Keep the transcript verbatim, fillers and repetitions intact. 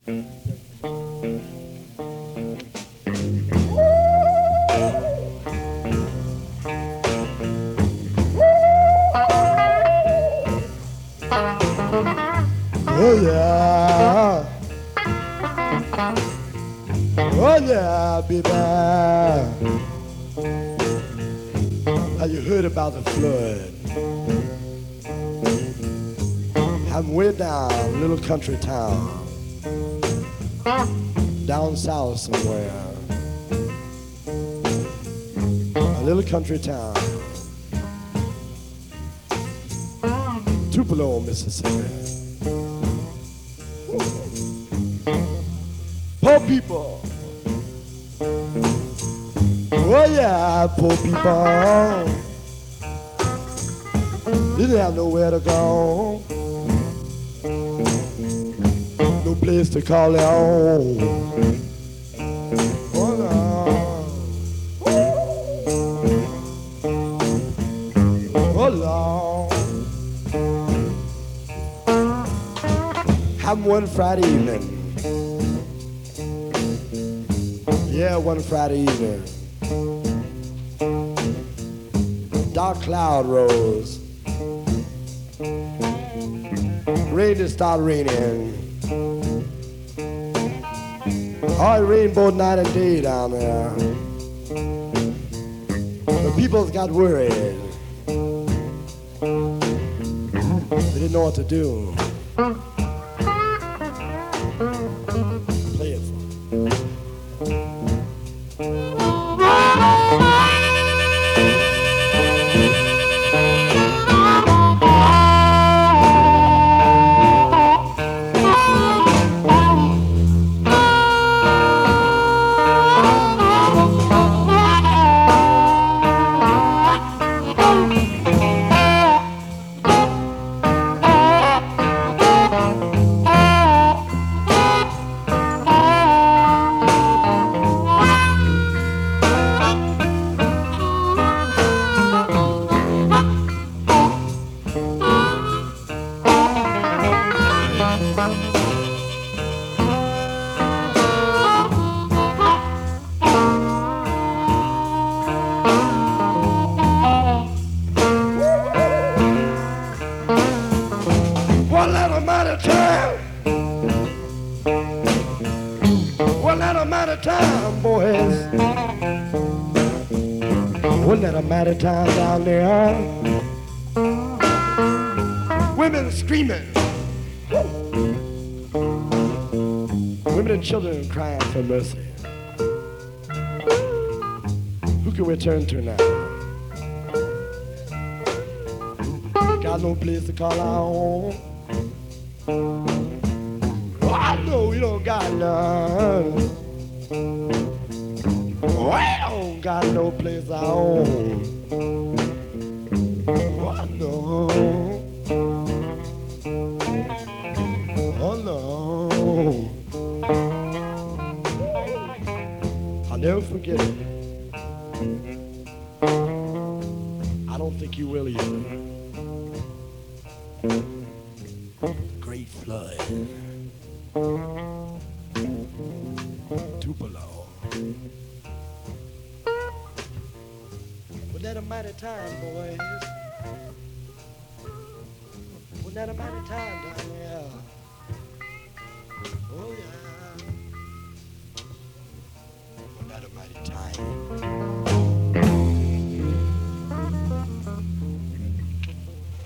Oh yeah, oh yeah, baby. Have you heard about the flood? I'm way down, a little country town, down south somewhere. A little country town, Tupelo, Mississippi. Poor people. Oh yeah, poor people. Didn't have nowhere to go. No place to call their own. Oh no. Oh Lord. Happened one Friday evening. Yeah, one Friday evening. Dark cloud rose. Rain just started raining. Oh, it rained both night and day down there. The people got worried. They didn't know what to do. Play it for me. One little amount of time, one little amount of time, boys. One little amount of time down there. Women screaming. Women and children crying for mercy. Who can we turn to now? Got no place to call our own. Oh, I know we don't got none. We don't got no place our own. Oh, I know. Oh, no. I'll never forget it. I don't think you will either. Great flood. Tupelo. Was that a mighty time, boys? Was that a mighty time down there? Oh, yeah.